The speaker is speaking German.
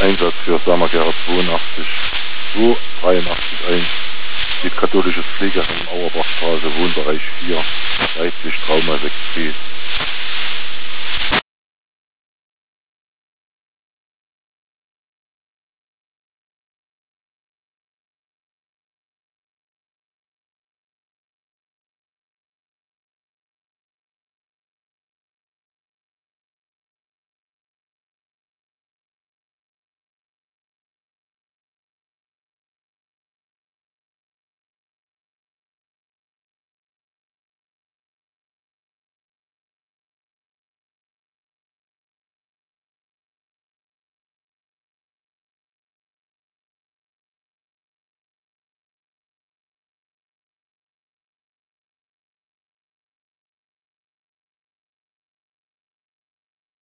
Einsatz für Sammergera 82 283 1. Südkatholisches Pflegeheim Auerbachstraße, Wohnbereich 4, Leipzig, Trauma 6B.